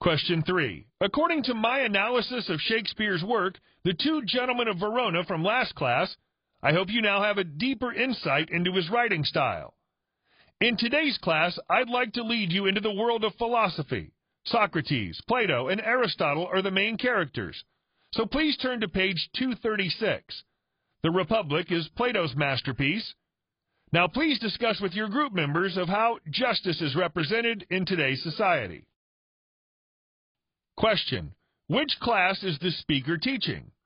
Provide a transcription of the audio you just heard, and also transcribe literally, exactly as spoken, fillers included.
Question three. According to my analysis of Shakespeare's work, The Two Gentlemen of Verona from last class, I hope you now have a deeper insight into his writing style. In today's class, I'd like to lead you into the world of philosophy. Socrates, Plato, and Aristotle are the main characters. So please turn to page two thirty-six. The Republic is Plato's masterpiece. Now please discuss with your group members of how justice is represented in today's society. Question. Which class is the speaker teaching?